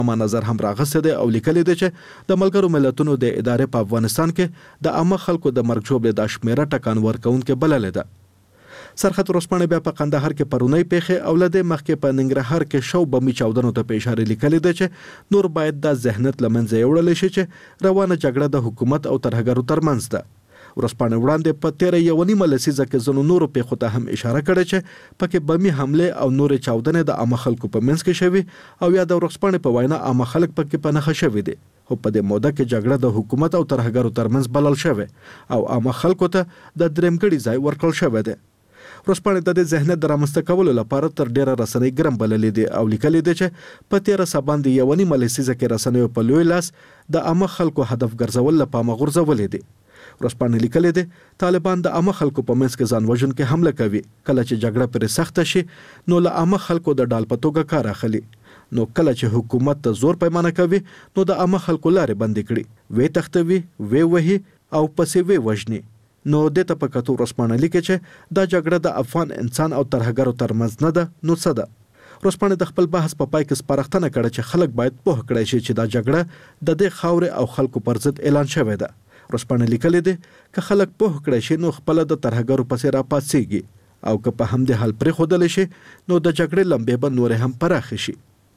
ما نظر هم راغسته دی او لیکلی دی چې د ملګرو ملتونو د ادارې په افغانستان کې د عامه خلکو د مرګ ژوبلې د شمیره ټکان ورکوونکې بللې ده. سرحد ورځپاڼه بیا په قندهار کې پرونی پیښې او لدې مخکې په ننګرهار کې شو بمي چاودنو ته په اشاره لیکلي ده چې نور باید د ذهنیت لمنځه یوړل شي چې روانه جګړه د حکومت او ترهګرو ترمنځ ده. ورځپاڼه وړاندې په 13 لسیزه کې ځینو نورو پیښو ته هم اشاره کړې چې پکې بمي حمله او نورې چاودنې د عامه خلکو په منځ کې شوي او یا د ورځپاڼې په وینا عامه خلک پکې په نښه شوي دي. خو په دې موده کې جګړه د حکومت او ترهګرو ترمنځ بلل شوی او عامه خلکو ته د درېمګړي ځای ورکړل شوی دی. ورځپاڼې د دې ذهنیت د رامنځته کولو لپاره تر ډیره رسنۍ ګرم بللې دي او لیکلي دي چې په 13 باندې 1 لسیزه کې رسنیو په لوی لاس د عامه خلکو هدف ګرځول لپاره غورځولې دي. ورځپاڼې لیکلي دي طالبان د عامه خلکو په منځ کې ځان وژونکي حمله کوي. کله چې جګړه پرې سخته شي نو له عامه خلکو د ډال په توګه کار اخلي. نو کله چې حکومت ته زور پیمانه کوي نو د عامه خلکو لارې بندې کړي، وې تختوي، وې وهي او پسې وې وژني. نو د ته په کتو ورځپاڼه لیکي چې دا جګړه د افغان انسان او ترهګرو ترمنځ نه ده نو څه ده. ورځپاڼه د خپل بحث په پای کې سپارښتنه کړې چې خلک باید پوه کړي شي چې دا جګړه د دې خاورې او خلکو پر ضد اعلان شوې ده. ورځپاڼه لیکلي دي که خلک پوه کړي شي نو خپل د ترهګرو پسې راپاسيږي او که په همدې حال پرې خودل شي نو د جګړې لمبې به نور هم پراخ شي.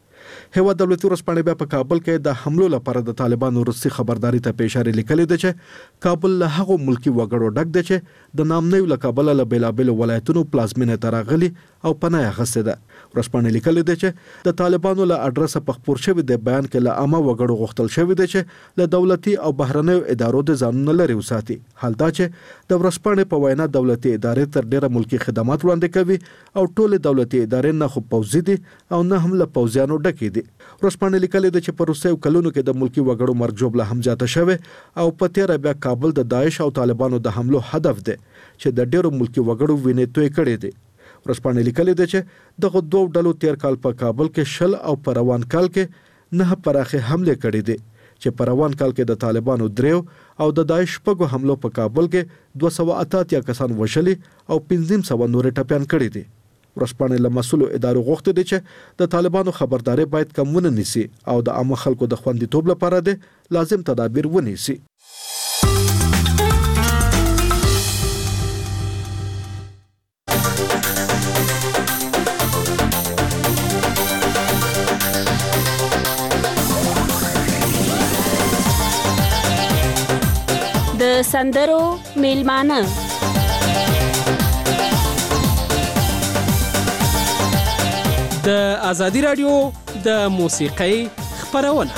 هیواد دولتي ورځپاڼه بیا په کابل کې د حملو لپاره د طالبانو وروستي خبرداري ته په اشاره لیکلي ده چې کابل له هغو ملکی وګړو ډک دی چې د نامنیو له کابل له بیلابیلو ولایتونو پلازمینه ته راغلي او پناه اخیستې ده. ورځپاڼه لیکلي ده چې د طالبانو له اډرسه په خپور شوی د بیان کې له عامه وګړو غوښتل شوی دی چې له دولتي او بهرنیو ادارو د ځانونه لري وساتي. حال دا چې د ورځپاڼې په وینا دولتي ادارې تر ډیره ملکی خدمات وړاندې کوي او ټول دولتي ادارې نه خو پوځي دي او نه هم له پوځیانو ډکې دي. ورځپاڼه لیکلي ده چې په روسیو کلونو کې د ملکی وګړو مرګ ژوبله هم زیاته شوې او په 13 بیا کابل د داعش او طالبانو د حملو هدف دی چې د ډیرو ملکی وګړو وینې توی کړي دي. ورځپاڼه لیکلي ده چې دغه دوه ډلو تیر کال په کابل کې شل او په روان کال کې نه پراخه حمله کړې دي چې په روان کال کې د طالبانو دریو او د داعش په حملو په کابل کې 288 کسان وشلي او 1500 نور ټپيان کړي دي. ورځپاڼه له مسؤلو ادارو غوښتي دي چې د طالبانو خبرداري باید کمونه نيسي او د عامه خلکو د خوندیتوب لپاره دي لازم تدابیر ونیسي. د سندرو میلمانه د ازادي رادیو د موسیقۍ خبرونه.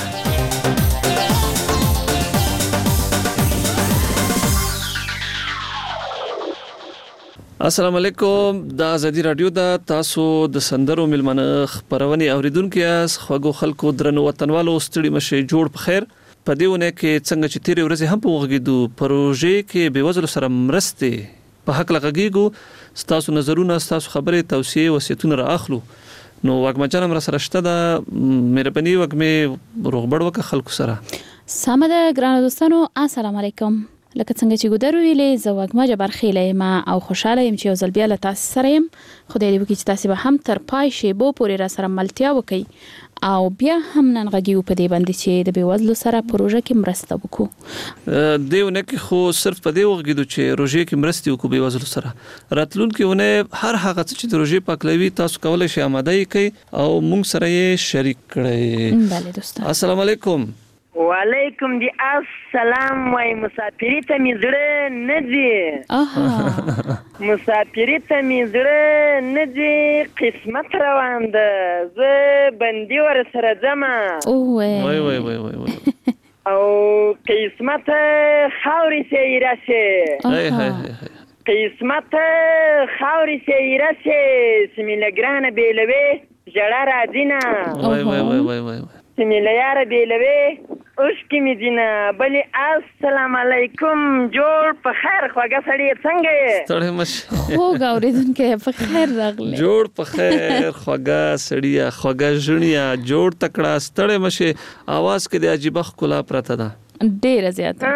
السلام علیکم. د ازادي رادیو د تاسو د سندرو میلمانه خبرونه اوریدونکو یاس خوږو خلکو درنو وطنوالو ستړي مشه جوړ په خیر. په دیونه کې څنګه چې تیرې ورځې هم په وغږیدو پروژې کې بېوزلو سره مرستې په حق لغږیږو ستاسو نظرونه ستاسو خبرې توصیې وصیتونه را اخلو. نو وګما جنم را سره شته د مهرباني وګمه روغبړ وک خلکو سره. سلام ده ګران دوستانو، السلام علیکم. لکه څنګه چې ګودرو ویلې زه وګما جبر خېلې ما او خوشاله يم چې یو ځل بیا له تاسو سره يم. خدای دې وکړي چې تاسو به هم تر پای شی بو پورې را سره ملتیا وکړي او بیا هم نن غږیو په دې باندې چې د بیوزلو سره پروژه کې مرسته وکړو. دیونه کې خو صرف په دې وغږیدو چې روژې کې مرسته وکړو بیوزلو سره. راتلونکي ونه هر هغه چې د روژې پاکلوي تاسو کولای شئ آماده کړئ او موږ سره یې شریک کړئ. بله دوستان. السلام علیکم. وعلیکم دی السلام. وای مسافری ته می زړه نه دی، مسافری ته می زړه نه دی، قسمت روان ده زه بندي ور سره ځم. وای وای وای وای او قسمت خاوري سي راشه، هاي هاي هاي قسمت خاوري سي راشه سمیلګران بیلوي جړه را دینه. وای وای وای وای وای سمیلیار بیلوي اوس کې می دینه. بلی السلام علیکم. جوړ په خیر خوږه سړی څنګه یې؟ ستړی مشه. خوږ اوریدونکو په خیر راغلی. جوړ په خیر خوږه سړی خوږه ژړیا جوړ تکړه ستړی مشه. आवाज کې د عجیب ښکلا پرته ده. ډیر زیات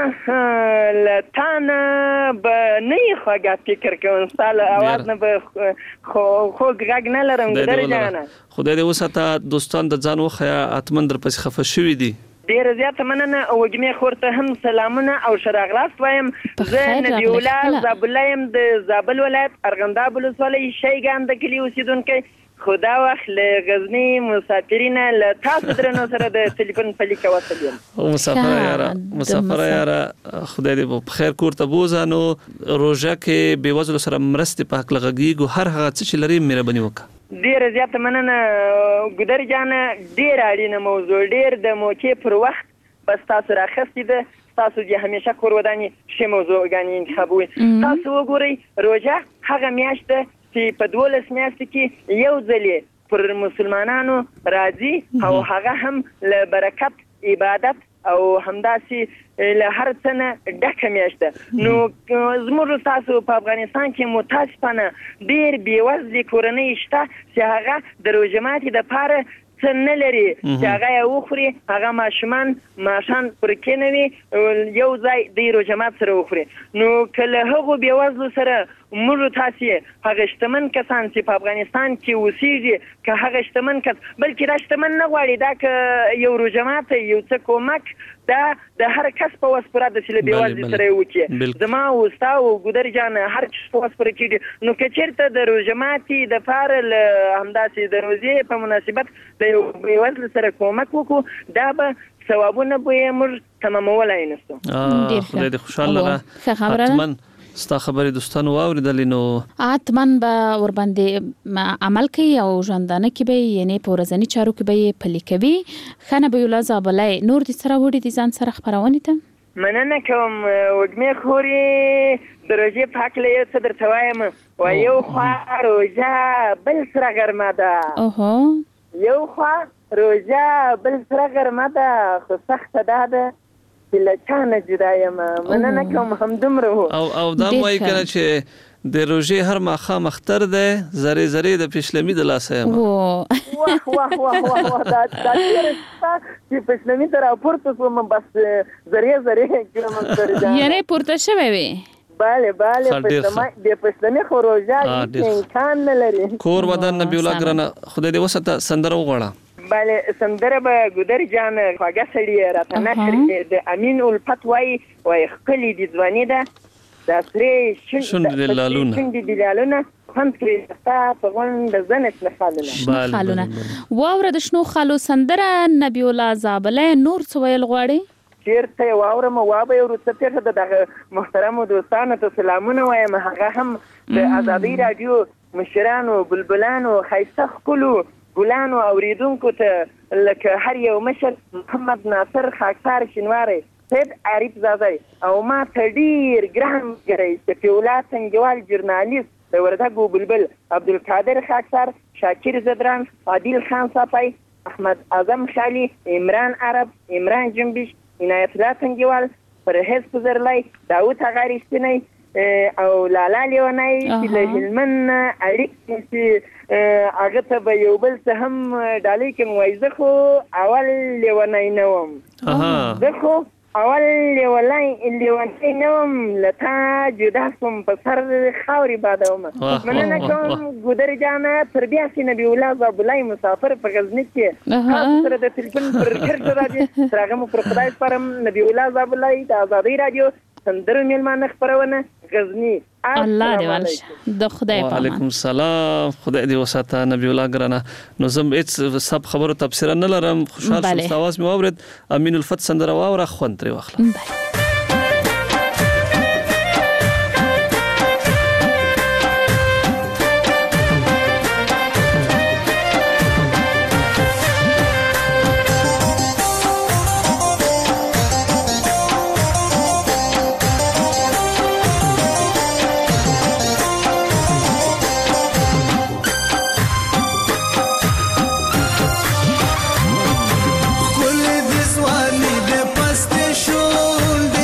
لتانه به نه خوګه فکر کوم ستاله اواز نه به خو غږ نه لرم درجانه خدای دې وساته دوستان د ځان وخیا اتمن در پس خفه شوې دي ډیر زیات مننه او وګمه خورته هم سلامونه او شراغلاس وایم زه نبی الله زابلایم د زابل ولایت ارغنداب ولسوالۍ شیګان د کلی اوسیدونکو خدا وخت له غزنی مسافرین له تاسو درنو سره د ټلیفون په لیکه وصلیم مسافر یاره خدای دې په خیر کور ته بوزانو روزه کې بیوزلو سره مرسته په حق لغږیږي هر هغه څه لري مهرباني وکړه ډیر زیات مننه ګدر جان ډیر اړینه موضوع ډیر د موقع پر وخت بس تاسو راخستې ده تاسو چې همیشه کور ودانی شی موضوع غانې انتخابوي تاسو وګورئ روزه هغه میاشت چې په 12 میاشتې کې یو ځلې پر مسلمانانو راځي او هغه هم له برکت عبادت او همداسې له هر څه نه ډکه میاشته نو زموږ تاسو په افغانستان کې متاسفانه ډیر بېوزلې کورنۍ شته چې هغه د روژه ماتي دپاره څه نه لري چې هغه یې وخوري هغه ماشومان ماشان پر کېنوي یو ځای د روژه مات سره وخوري نو که له هغو بېوزلو سره موږ تاسې هغه شتمن کسان چې په افغانستان کې اوسېږي که هغه شتمن کس بلکې دا شتمن نه غواړي دا که یو روژه ماته یو څه کومک دا د هر کس په وس پوره ده چې له بېوزلي سره یې وکړي زما او ستا او ګودر جان هر کس په وس پوره کېږي نو که چېرته د روژه ماتې دپاره له همداسې د روژې په مناسبت د یو بېوزله سره کومک وکړو دا به ثوابونه به یې موږ تمامولی نشو خدای دې خوشحاله حتما ستا خبرې دوستانو واوریدلې نو اتمن به ور باندې عمل کوي او ژوندانه کې به یعنی په ورځني چارو کې به پلي کوي خانه به الله زابلای نور دي سره وړي دي ځان سره خبرونه ته مننه کوم وګمه خوري درجه پاک له یو څه درته وایم و یو خوا روزه بل سره ګرمه ده اوهو یو خوا روزه بل سره ګرمه ده خو سخت ده لچانه جدایم مننه کوم هم دومره او دا وایي کنه چې د روژې هر ماخام اختر ده زری زری د پښلمی د لاسه یم واه دا چې پښلمی تر پورته کوم بس زری زری کوم تر یعنی پورته شوی وي bale د پښتنې خروجه امکان نه لري کور ودان نبی الله ګرنه خدای دې وسته سندره وغواړه بله سندره به ګودر جان خواږه سړی راته نشر د امین الفت وای خپل دي ځواني ده د سری شوند دلالونه هم کړی تا په غوند زنت نه خالونه واوره د شنو خالو سندره نبی الله زابله نور سویل غواړي چیرته واوره مو وابه ورته د محترم دوستانو ته سلامونه وایم هغه هم د ازادي رادیو مشرانو بلبلانو خیسته خپلو ګلانو اوریدونکو ته لکه هر یو مشر محمد ناصر خاکسار شینواری سید عارف زادی او ما ته ډیر ګران ګرای چې پیولا څنګهوال ژورنالیست د وردګو بلبل عبدالقادر خاکسار شاکر زدران عادل خان صافی احمد اعظم خالی عمران عرب عمران جنبش عنایت الله څنګهوال پرهیز پزرلی داوود غاریستنی او لالا لیونای چې له هلمند اړیکې چې هغه ته به یو بل څه هم ډالۍ کوم وایي زه خو اول لیونای نه وم زه خو اول لیونای نه وم له تا جدا شوم په سر خاورې بادومه مننه کوم ګودر جانه تر بیا چې نبی الله زابلای مسافر په غزني کې تاسو سره د تلیفون پر ګرځ راځي تر هغه مو پر خدای سپارم نبی الله زابلای د ازادي رادیو سندرو میلمانه خبرونه غزنی الله دې ورشه د خدای په وعلیکم السلام خدای دې وساته نبی الله ګرانه نو زم هیڅ سب خبرو تفسیر نه لرم خوشحال شوم تاسو مو اورید امین الفت سندره واوره خوند تر واخله Kul diswali de paste shunde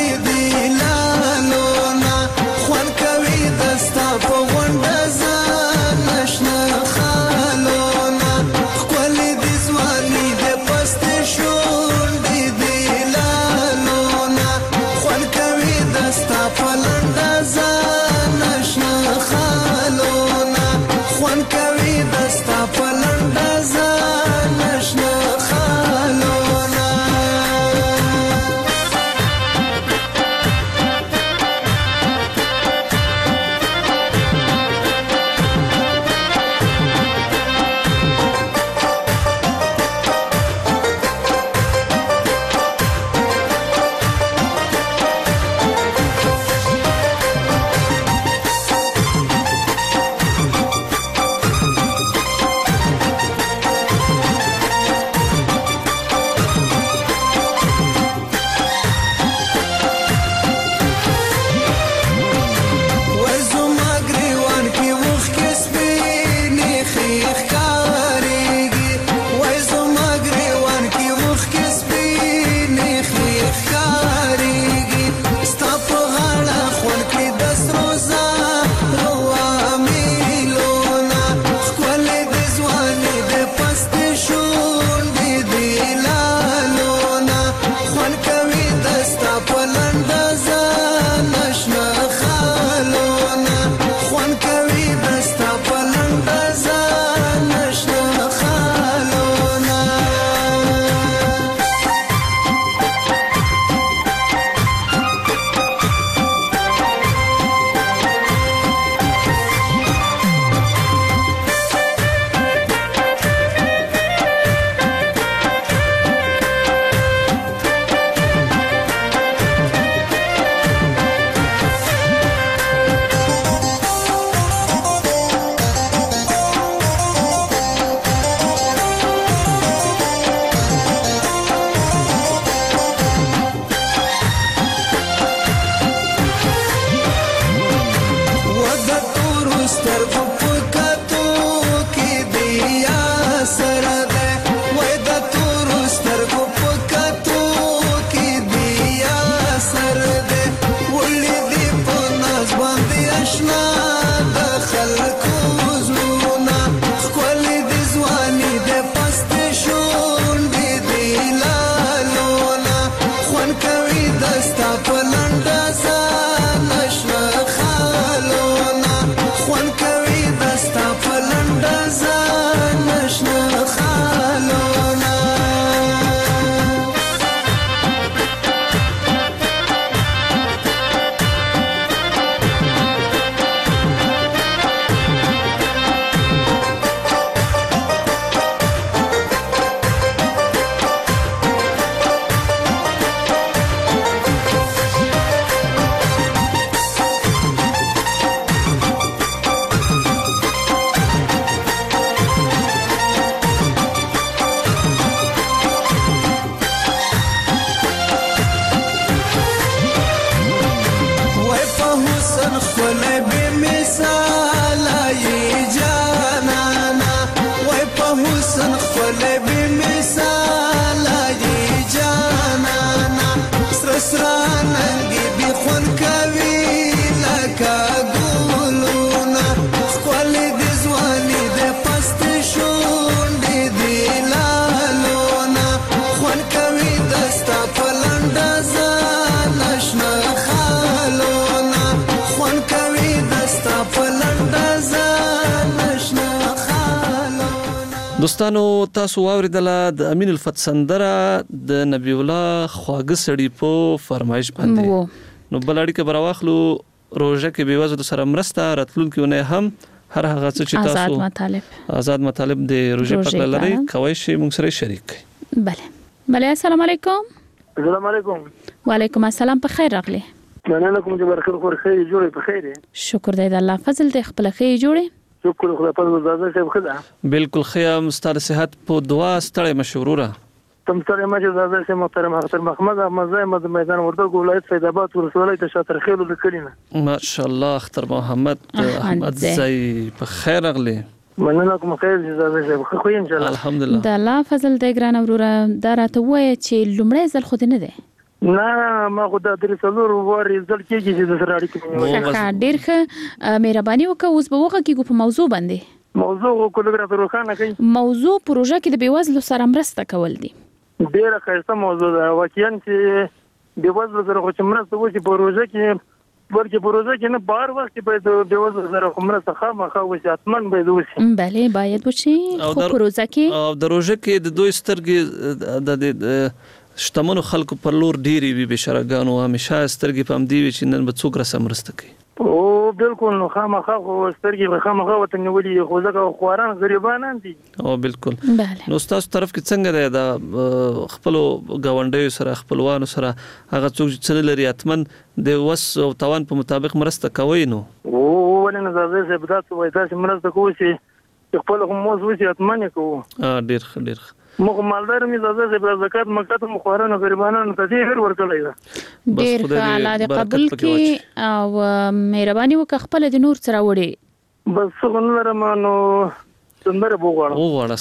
دوستانو تاسو واوریدله د امین الفت سندره د نبی الله خواږه سړي په فرمایش باندې نو بل اړیکه براواخلو روزه کې بيوازو سره مرسته راتلونکي ونه هم هر هغه څه چې تاسو آزاد مطالب د روزه په لاري کوي شي موږ سره شریک کړئ بله السلام علیکم. السلام علیکم. وعلیکم السلام. په خیر راغلی. مننه کوم چې برخه خور خیر جوړې په خیر. شکر دی د الله فضل دی خپل خیر جوړې. شکر خدای په زړه صاحب خدا. بالکل خیام ستاره صحت په دعا ستړی مشوروره. تم ستړی مشه زړه صاحب محترم اختر محمد احمد زاید میدان وردګ ولایت فیض آباد ولسوالۍ ته شاطر خیلو لیکلینه. ماشاءالله اختر محمد احمد زاید په خیر راغلی. مننه کوم خیر زړه صاحب خو ان شاء الله. الحمدلله. د الله فضل دی ګران وروره دا راته وایي چې لومړی ځل خو نه دی. نه ما خو دا درې څلور واري ځل کېږي چې د سره اړیکې ښه ډېر ښه مهرباني وکړه. اوس به وغږیږو په موضوع باندې. موضوع کو لږ راته روښانه کړئ. موضوع پروژه کې د بېوزلو سره مرسته کول دي. ډېره ښایسته موضوع ده واقعا چې بېوزلو سره خو چې مرسته وشي پروژه کې بلکې پروژه کې نه بهر وخت کې باید بېوزلو سره خو مرسته خامخا وشي حتما باید وشي. بله باید وشي خو پروژه کې او د روژه کې د دوی سترګې د شتمنو خلکو پر لور ډېری وي بشرګانو همیشه سترګې په همدې وي چې نن به څوک راسره مرسته کوي. او بالکل نو خامخا خو سترګې به خامخا ورته نیولي خو ځکه خواران غریبان دي. او بالکل. نو ستاسو طرف کې څنګه دی د خپلو ګاونډیو سره خپلوانو سره هغه څوک چې څه نه لري حتما د وس او توان په مطابق مرسته کوي نو؟ ولې نه زه صاحب دا څه وایي تاسې مرسته کوو چې خپل هم موز وشي حتما یې کوو. ډېر ښه ډېر ښه. موږ مالدار مې زړه صاحب زکات مکات مخوارانو غریبانو ته ډېر ورکړی ده. ډېر ښه الله دې قبول کړي او مهرباني وکړه خپل د نور سره وړي. بس څه نه لرم نو سندره وغواړه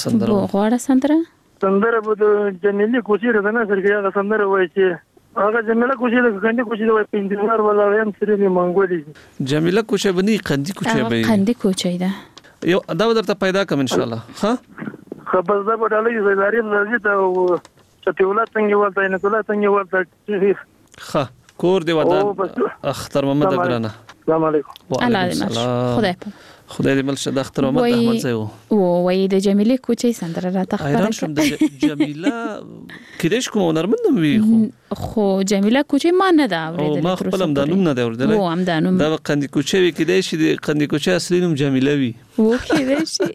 سندره به د جمیلې کوچي ده نه سر کې هغه سندره وایي چې هغه جمیله کوچي ده قندي کوچي ده وایي په انتظار ولا هم سره می منګولي جمیله کوچي بني قندي کوچي به قندي کوچي ده یو دا درته پیدا کوم ان شاء الله. ها خبر ده په ډالۍ زیداري لږه ته او چتیولات څنګه ولته نه تولا څنګه ولته ښه کور دی ودان اختر محمد ګرانه. السلام علیکم. وعلیکم السلام. خدای دې مل شه د اختر محمد احمد زاید وای د جمیله کوچي سندره راته ښکاره ایران شم د جمیله کېدش کوم هنرمند وي خو جمیله کوچي ما نه دا اوریدل. ما خپل هم د نوم نه دا اوریدل. او هم د نوم دا قندي کوچي وي کېدای شي د قندي کوچي اصلي نوم جمیله وي. و کېدای شي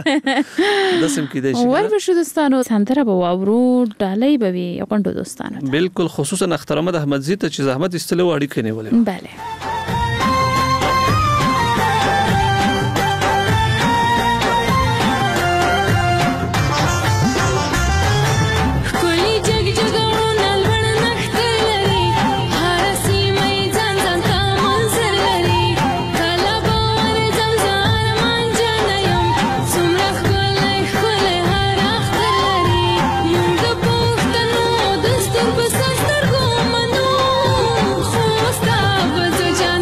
دسم کېدای شي. ور بشو دوستانو سندره به واورو ډالۍ به وي غونډو دوستانو. بالکل خصوصا اختر محمد احمد زاید چې زحمت استلو اړیکې نه ولې. بله Just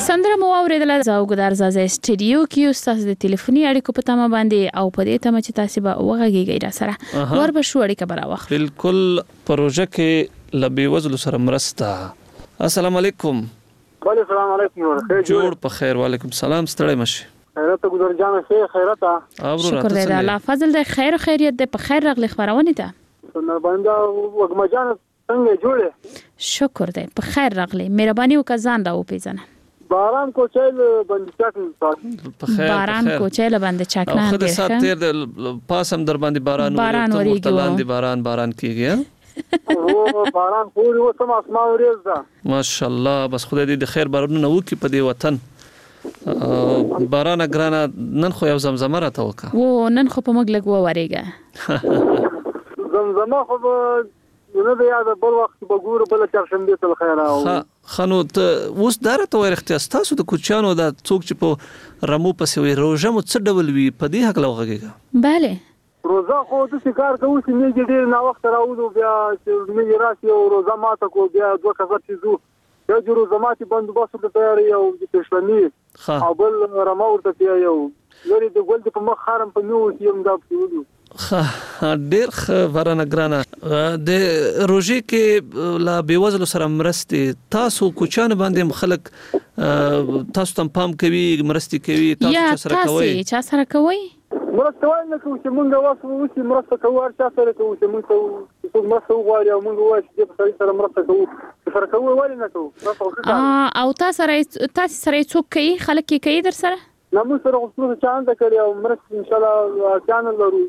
سندره مو اوریدله زاوګدار زازه سټډیو کې استاد د ټلیفوني اړیکو په تمه باندې او په دې تمه چې تاسو به وغږیږئ را سره ور به شو اړیکه براوخت بالکل پروژه کې لبي وزل سره مرسته. السلام علیکم. وعلیکم السلام علیکم. جوړ په خیر. وعلیکم السلام. ستړی مشي. خیرته ګذر جان شه خیرته. شکر دې الله فضل دې خیر خیریت دې په خیر راغلی خبرونه ده. نو باندې وګما جان څنګه جوړه؟ شکر دې په خیر راغلی. مهرباني وکړه ځان دا وپیژنه. باران کوچل باندې چاکنه په خیر. باران کوچل باندې چاکنه خو د سات تیر د پاسم در باندې باران ورېږي لاندې باران کیږي. او باران پوری و سم اسمان ورېز ده ماشاءالله. بس خدای دې د خیر بارونه وکي په دې وطن. باران ګرانه نن خو یو زمزمه راته وکا و نن خو په مګ لګ و ورېګه زمزمه خو نه د یاد بل وخت به ګور بل چرشنبه تل خیر او خنو ته اوس درته ورخته تاسو د کوچانو د څوک چې په رمو پسې وي روزه مو څه ډول وي په دې حق لوغږي. bale روزه خو د شکار کوي چې نه ډیر نه وخت راوځو بیا چې مې راسي او روزه ماته کو بیا دوه کفر چیزو یو د روزه ماتي بندوبست ته تیاری او د پښلنی او بل رمو ورته بیا یو لري د ګل په مخ خارم په نو یم دا پېولو ډیر ورانه ګرانه د روزي کې لا بيوزلو سره مرستي تاسو کوچان باندې خلک تاسو تم پام کوي مرستي کوي تاسو سره کوي چا سره کوي مرسته وای نه کوي چې مونږ واسو مرسته کوو هر چا سره کوو چې مونږ ته مرسته وغواړي او مونږ وایو چې په سره مرسته کوو سره کوو ولې نه کوو او تاسو سره څوک کوي خلک کوي در سره نه مونږ سره خو څه چانس کوي او مرسته ان شاء الله چانل لرو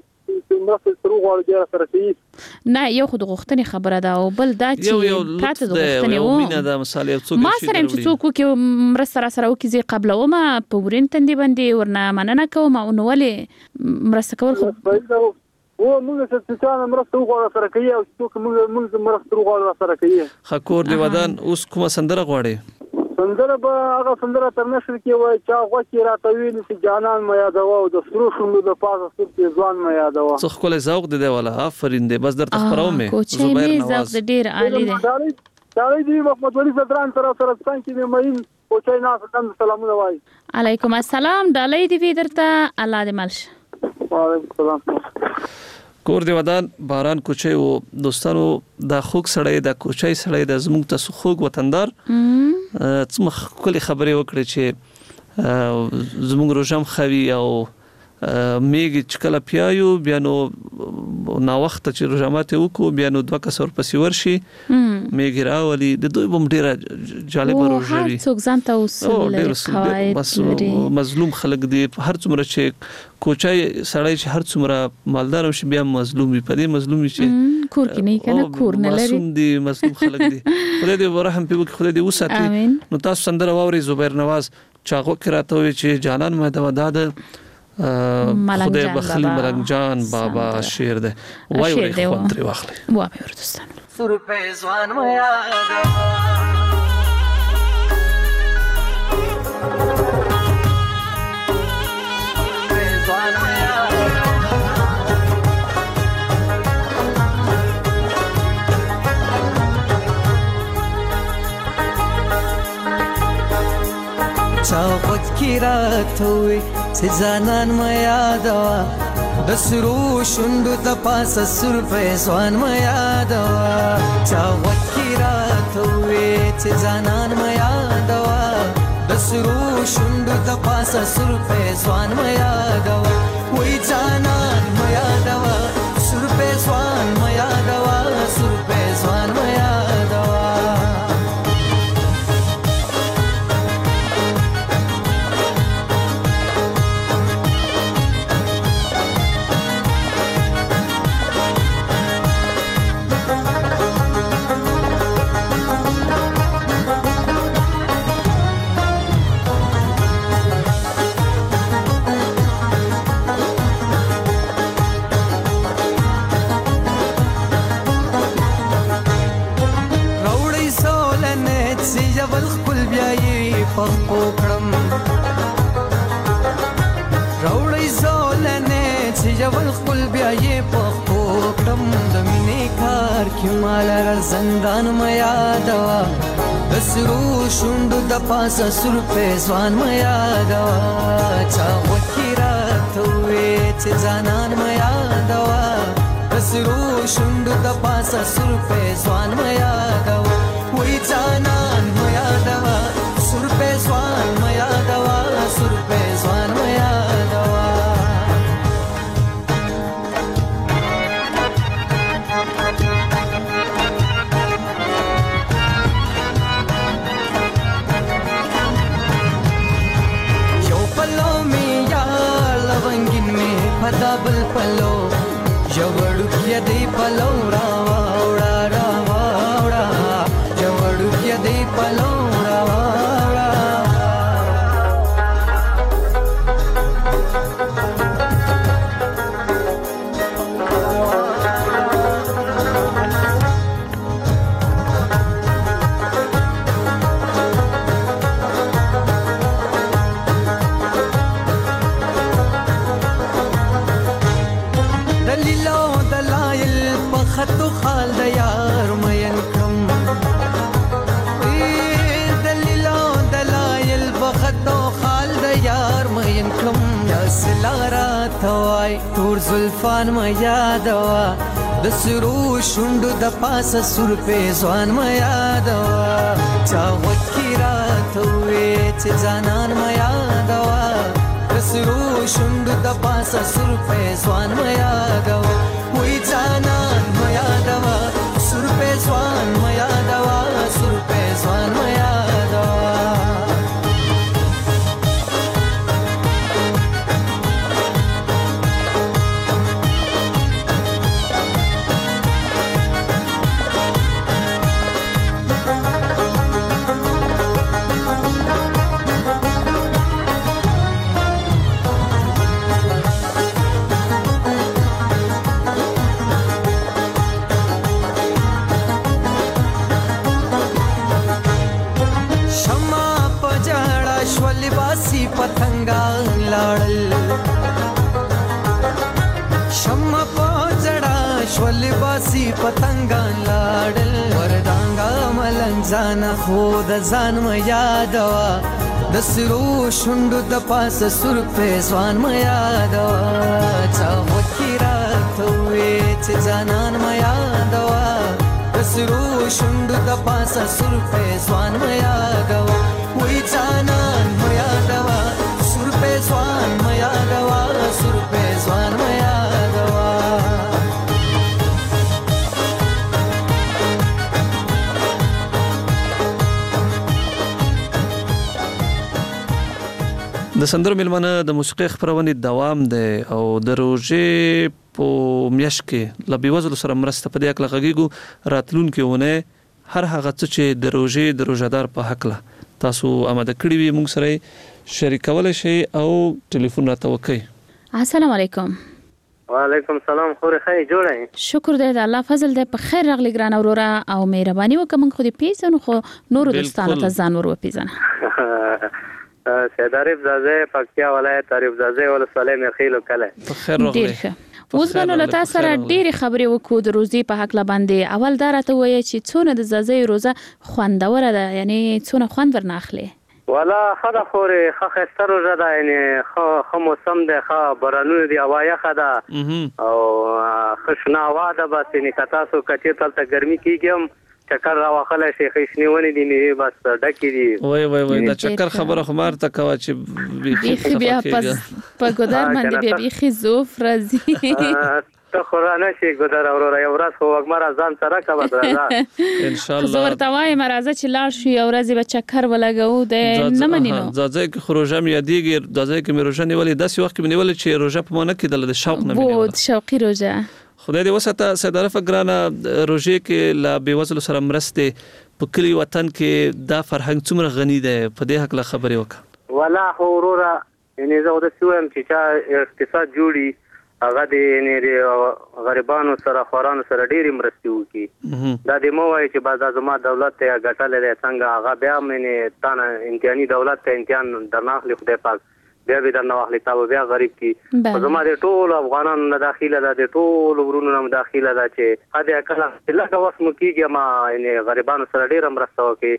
نه یو خود غوښتنې خبره ده او بل دا چې پاتې د غوښتنې و مینه ده مثال یو څوک ما سره چې څوک کې مرسته سره وکړي قبل او ما په ورین تندې باندې ورنه مننه کوم او نو ولې مرسته کول خو و موږ څه څه مرسته وغواړو سره کوي او څوک موږ مرسته وغواړو سره کوي. خکور دی ودان اوس کومه سندره غواړي؟ سندره به هغه سندره تر نشر کې وای چا غوکی راټوي چې جانان مې یادوا او د سرو شوندو د پاسه سپې ځوان مې یادوا. څه خپل ذوق دی ولا آفرین دی بس درته خبرو مې زبیر نواز ډیر عالی دی. چاري دی محمد ولی زدران تر سره څنګه کې مې او چای ناس تم سلامونه وای. علیکم السلام ډالۍ دی درته الله دې ملش. وعلیکم السلام. کور دی ودان باران کوچي او دوستانو د خوګ سړی د کوچي سړی د زموږ ته خوګ وطندار څه کلی خبرې وکړي چې زموږ روزم خوي او میګ چکلا پیایو بیا نو نا وخت چې روزمات وکړو بیا نو 2 کسور پسې ورشي میګ راولي د دوی بم ډیره جالب روزوي څوک ځانته اوس مظلوم خلک دی هر څومره چې کوچای سړی چې هر څومره مالدار شي بیا مظلوم وي په دې مظلوم چې کور کې نه کنه کور نه لري مظلوم دي مظلوم خلک دي خدای دې ورحم په خدای دې وساتي. نو تاسو سندره واوري زبیر نواز چاغو کراته وي چې جانان مې د وداد خدای بخلی ملنګ جان بابا شیر ده وای وای خو تر واخلي وای ورتستان سر په ځوان ما یاد چاوت کی راتوي سزانان ما یادوا د سرو شوندو د پاسه سر په ځوان ما یادوا چاوت کی راتوي سزانان ما یادوا د سرو شوندو د پاسه سر په ځوان ما یادوا وای جانان ما یادوا سر په ځوان ما یادوا سر په ځوان ما یادوا پخپو کړم راوړی زولنه چې جوړ خپل بیا یې پخپو کړم د مینې کار کې مال را زندان ما یادوا دسرو شوندو د پاسه سر په ځوان ما یادوا چا وکیرا توې چې ځانان ما یادوا دسرو شوندو د پاسه سر په ځوان ما یادوا وې ځانان ما یادوا سر په ځوان ما یادوا سر په ځوان ما یادوا پدابل پلو جوړو کې دی پلو راوا وړا راوا وړا جوړو کې دی پلو راوا وړا خطو خال د یار مین کم دلیلو دلایل بخطو خال د یار مین کم یاسلارا توای تور زلفان ما یادوا د سرو شوندو د پاسه سر په ځوان ما یادوا چا وکیرا توې چې ځانان ما یادوا د سرو شوندو د پاسه سر په ځوان ما یادوا وې ځانان ما یادوا سر په ځوان ما یادوا سر په ځوان ما یادوا پتنګان لاړل شمع پوجړه شول باسي پتنګان لاړل وردانګا ملنګ ځان خو د ځان ما یادوا د سرو شوندو د پاسه سر په ځوان ما یادوا چا وکیرا توې چې ځانان ما یادوا د سرو شوندو د پاسه سر په ځوان ما یادوا وې ځانان ما یادوا سر په ځوان ما یادوا سر په ځوان ما یادوا د سندرو ملمنه د موسیقي خبرونه دوام دی او د روزې په میاشت کې ل بیوزلو سره مرسته په دې اکل غږیږو راتلونکو ونه هر هغه څه چې د روزې د روزادار په حق له تاسو آماده کړی وي موږ سره شریکول شي او ټلیفون راته وکړئ. السلام علیکم. وعلیکم السلام. خوري خی جوړه شکر دې د الله فضل دې په خیر راغلی ګران اورورا او مهرباني وکم خو دې پیژنو خو نور دوستانو ته ځان ور وپیژنه. سید عارف زاده پکتیا ولایت عارف زاده ولسوالۍ مرخیلو کله خیر راغلی. اوس غنو لتا سره ډېری خبرې وکړو د روزي په حق لباندې. اول دا راته وایي چې څونه د زازي روزه خوندوره ده، یعنی څونه خوند ورناخلي؟ والا خدا خوري خسته روزه ده، یعنی خو موسم ده، خو بارانونه دی، هوا یخه ده او خشنا هوا ده. بس یعنی کتاسو کچې تلته ګرمي کیږم چکر را واخله شي خښنیونی دي می بس ډکی دي. وای دا چکر خبره خمار ته کوا چې بیا پس په ګودار باندې بیا بيخي زوف راځي. ته خورانه شي ګودار اورور یو ورځ خو وګمر ځان سره کا بدرځه ان شاء الله. زور توای مرزه چې لاړ شي او ورځ به چکر ولګو د نه منینو ځځه کې خروجه مې یادېږي ځځه کې مې روزه نیولې داسې وخت کې مې نیولې چې روزه په مانه کې د شوق نه مې وو شوقي روزه. خدای دې وساته سید عارف ګرانه روزه کې لا بیوزلو سره مرسته په کلی وطن کې دا فرهنګ څومره غنی ده په دې حق لا خبرې وکړه. ولا اورورا یعنی زه د سوم چې اقتصاد جوړي هغه د غریبانو سره خورانو سره ډېری مرستې وکړي. دا د مو وایي چې بعد زما دولت ته غټلې ده څنګه هغه بیا مې تانه امتحاني دولت ته امتحان درناخلي خدای پاک بیا به درنه واخلي تاسو بیا غریب کی زما د ټول افغانانو نه داخله ده، د ټول ورونو نه داخله ده چې هدا کله لکه واسمو کیږي ما یعنی غریبانو سره ډېر مرسته وکړي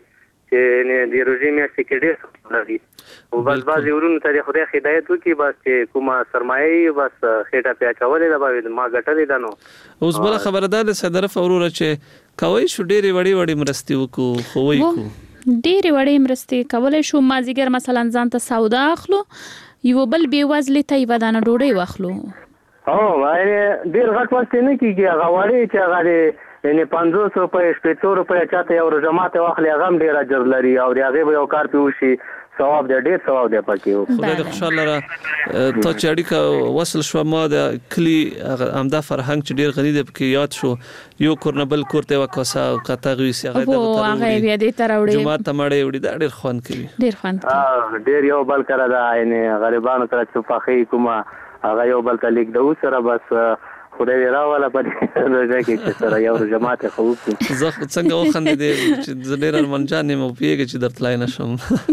چې د روزي میاشتې کې ډېر لري او بس بعضې ورونو ته د خدای هدایت وکړي بس چې کومه سرمایه بس خېټه پې اچولې ده به ما ګټلې ده. نو اوس بله خبره دا ده صدرف وروره چې کوی شو ډېرې وړې مرستې وکړو خو وایي کو ډېرې وړې مرستې کولی شو مازدیګر مثلا ځان ته سودا اخلو یو بل بېوزلې ته یوه دانه ډوډۍ واخلو. ډېر غټ وخت نه کېږي هغه وړې چې هغه د یعنې 500 روپۍ 500 روپۍ چاته یو روژه ماته واخلي هغه هم ډېر اجر لري او د هغې به یو کار پې وشي ثواب دی ډېر ثواب دی پکې. خدای دې خوشحاله لره تا چې اړیکه وصل شوه ما د کلي همدا فرهنګ چې ډېر غني دی پکې یاد شو یو کور نه بل کور ته یوه کاسه قطغ ویسي هغه دغه ته راوړي جومات ته مړۍ وړي دا ډېر خوند کوي ډېر خوند کوي ډېر یو بل کره ده یعنې غریبانو سره چې پخې کومه هغه یو بل ته لیږدو سره بس خدای دې راوله په دې روژه کې چې سره یو روژه ماتې خو وکړو. زه څنګه وخندېدې چې زه ډېر ارمانجان یم او پوهېږې چې درتلای نه شم.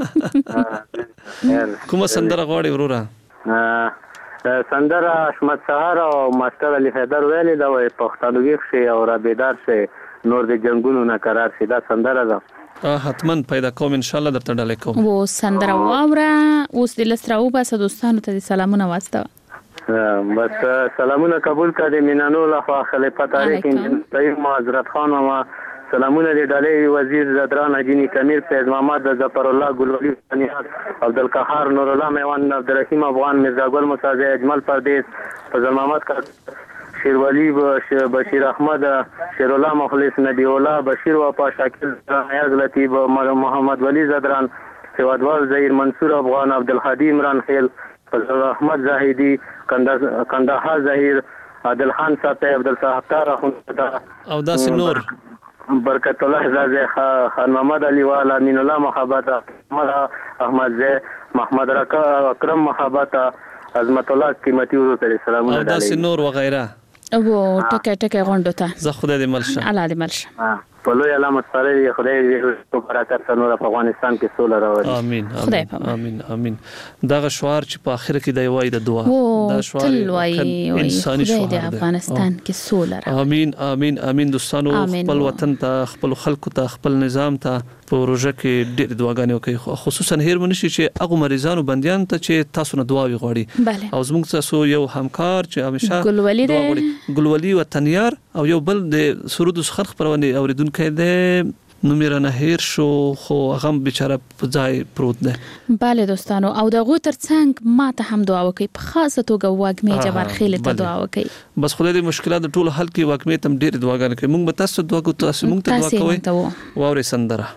کومه سندره غواړې وروره؟ سندره حشمت سهار او ماسټر علي حیدر ویلې ده وایي پښتانه ویښ شي او را بیدار شي نور د جنګونو نه قرار شي. دا سندره ده حتما پیدا کوم انشاءالله درته ډالۍ کوم. و سندره واوره اوس د لس راوباسه دوستانو ته د سلامونه واستوه. بس سلامونه قبول کړه د مینانو لخوا خلیفه طارق انجینر حضرت خان ماما سلامونه د ډالۍ وزیر زدران اجینی کمیر فیض محمد ظفر الله ګلولی بنیاد عبدالقهار نور الله میوان عبدالرحیم افغان مرزا ګل مساعد اجمل پردیس فضل محمد شیرولی بشیر احمد شیر الله مخلص نبی الله بشیر وفا شاکر نیاز لطیف محمد ولی زدران سوادوال زهیر منصور افغان عبدالهادی عمران خیل فضل احمد زاهدی کندهار زهیر عادل خان صاحب عبدالستار اخوند او داسې نور برکت الله زازی خان محمد علی والا امین الله محبت احمد زی محمد رکا اکرم محبت عظمت الله قیمتي ورو ته سلامونه او داسې نور وغیره او ټکه ټکه غونډو ته زه خدای دې ملشه الله دې ملشه په لوی علامت سره خدای دې برکت سره په افغانستان کې سوله راوړي. امين امين امين دغه شعار چې په اخر کې دی وای د دعا دا شعار انساني شعار دی افغانستان کې سوله راوړي. امين امين امين دوستانو خپل وطن ته خپل خلکو ته خپل نظام ته په روژه کې ډېر دعاګانې وکړي خصوصا هیر منشي چې هغه مریضانو بنديان ته چې تاسو نه دعاوي غواړي او زموږ تاسو یو همکار چې همیشه ګلولي وطنيار او یو بل د سرود سخر خبرونه اوریدونکو کې نو میرا نه هیر شو خو هغه بیچاره په ځای پروت ده. bale دوستانو او دغه ترڅنګ ما ته هم دعا وکي په خاصه توګه واګمې جبار خیل ته دعا وکي بس خدای دې مشکلات ټول حل کړي واګمې تم ډېر دعاګانې کوي موږ به تاسو دعا کوو تاسو موږ ته دعا کوئ واوري سندره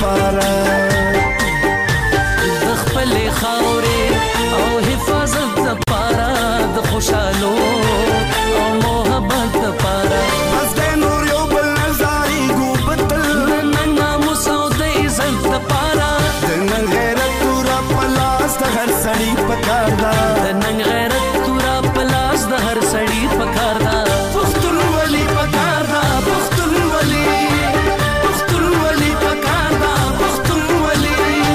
پاره د خپل خاورې او حفاظت لپاره د خوشالو او محبت لپاره بس د نور یو بل نظاري ګوبتل نن ناموس او د عزت لپاره د نن غیرت تورا پلاس د هر سړي پکار ده د نن غیرت تورا پلاس د هر سړي پکار ده پښتونولي پکار ده پښتونولي پښتونولي پکار ده پښتونولي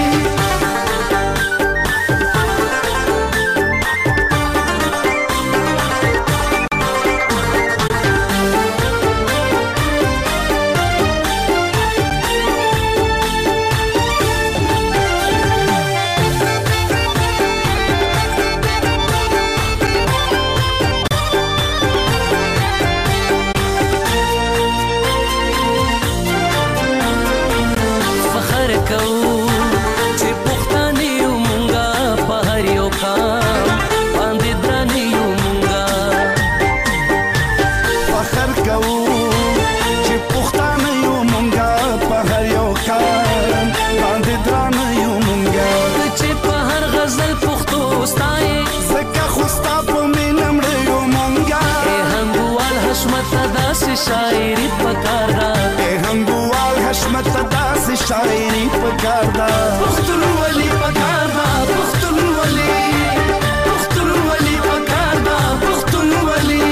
شاعری پکار دا هنګوال حشمت داس شاعری پکار دا پښتونولي پکار دا پښتونولي پښتونولي پکار دا پښتونولي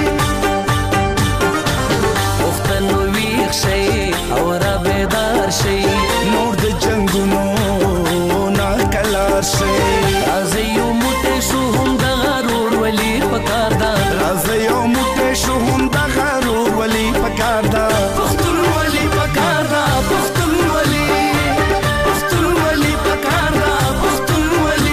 پښتنو ویښ شي او را بیدار شي نور د جنگونو نا کلار شي راځي یو موټی شو هم د غرور ولي پکار دا راځي یو موټی شو هم د غرور ولي پکار دا پښتونولي پکار دا پښتونولي پښتونولي پکار دا پښتونولي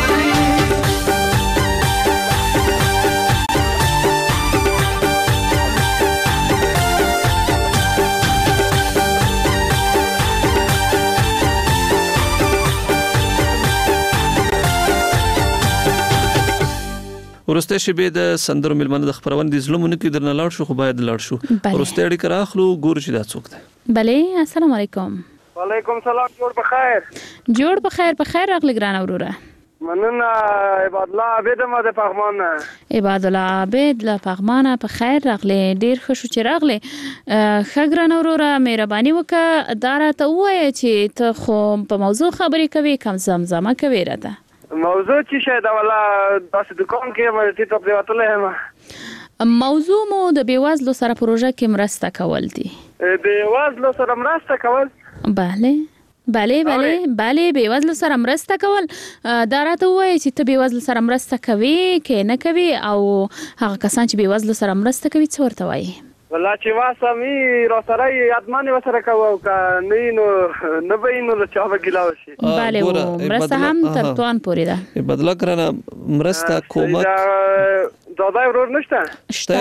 ورسته شبې د سندرو ملمنه د خبرونه د ظلمونه کې درنه لاړ شو خو باید لاړ شو ورسته اړیکه راخلو ګور چې دا څوک ده بله السلام علیکم وعلیکم سلام جوړ بخیر بخیر راغلی ګران اوروره مننه عباد الله عابد ما د پغمان عباد الله عابد له پغمان په خیر راغلی ډیر ښه شو چې راغلی ښه ګران اوروره مهرباني وکړه دا راته ووایه چې ته خو په موضوع خبرې کوې کم زمزمه کوې راته موضوع چې شاید ولا تاسو دکان کې مې ته په وتلې ما موضوع مو د بیوازلو سره پروژه کې مرسته کول دي بیوازلو سره مرسته کول بله بیوازلو سره مرسته کول دا راته وایي چې ته بیوازلو سره مرسته کوي کې نه کوي او هغه کسان چې بیوازلو سره مرسته کوي څه ورته وایي والله چې واسمي را سره یادمانه وسره کوو کا نو بینو له چا وګیلا وشي bale مرسته هم تر توان پورې ده بدلا کرنه مرسته کومک دا ورور نشته شته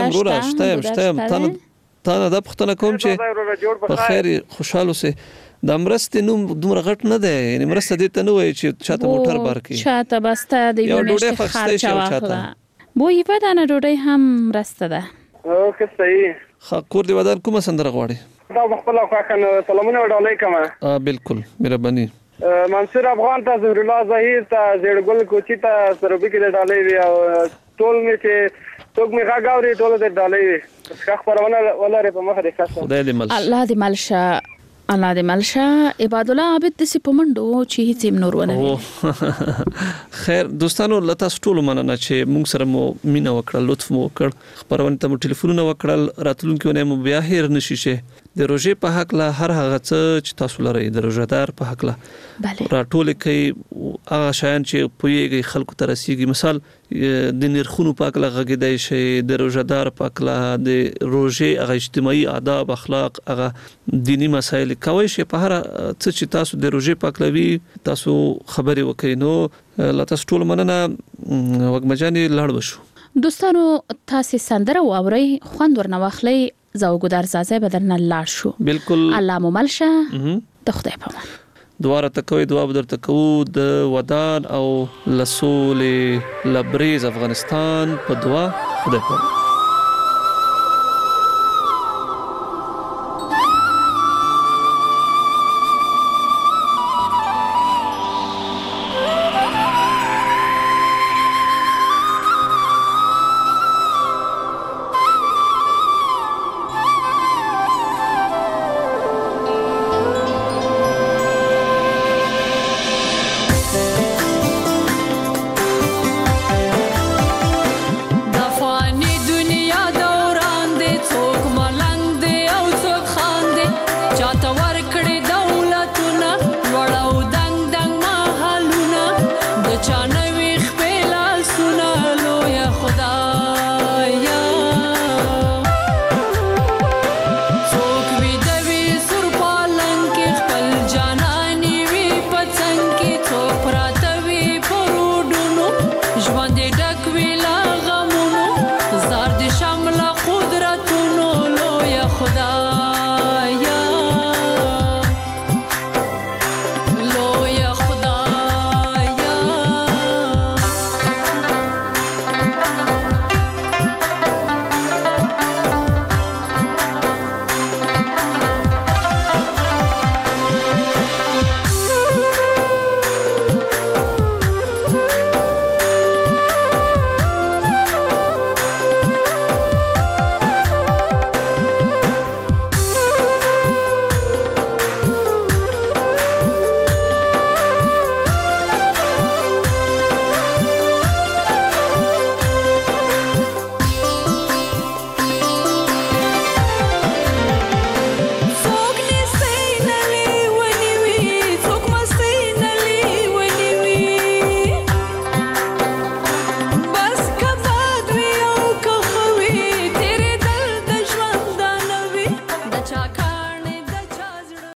تا دا پختنه کوم چې په خیر خوشاله سي د مرسته نوم دومره غټ نه ده یعنی مرسته دې ته نه وایي چې چاته موټر بارکي چاته بسته د یو نشته خرچه واخله بو یو دانه ډوډۍ هم مرسته ده اوکه صحیح کور دی ودان کومه سندره غواړي دا خپل خواخنه سلامونه وډالای کما بالکل مهرباني منصور افغان ته زهر الله ظهیر ته زیړګل کوچی ته سروبي کې ډالای وی او ټول می چې څوک می غاګاوري ټول دې ډالای وی ښه خبرونه ولر په مخه دې کاسه خدای دې مل الله دې ملشه عباد الله عابد د سپمنډو چې هیڅ نور ونه خیر دوستانو لته ټول مننه چې موږ سره مو مینا وکړه لطف مو وکړ خبرونه ته مو ټلیفونونه وکړل راتلونکو نه مو بیا هیر نشي شه د روزې په حق لا هر هغه څه چې تاسو لري د روزدار په حق لا راټول کوي هغه شایان چې پویږي خلکو ته رسیږي مثال د نرخونو په حق لا غږیدای شي د روزدار په حق لا د روزې هغه اجتماعي آداب اخلاق هغه دینی مسایل کوي شي په هر څه چې تاسو د روزې په حق لوي تاسو خبري وکړئ نو لته ټول مننه وګمجاني لاړ وشو دوستانو تاسو سندره واوري خوند ورنواخلي زوګدار زازه بدرنه لاړ شو بالکل الله مملشه د خدای په امان دواره تکوي دعا بدر تکو د ودان او لسول لبریز افغانستان په دعا خدای په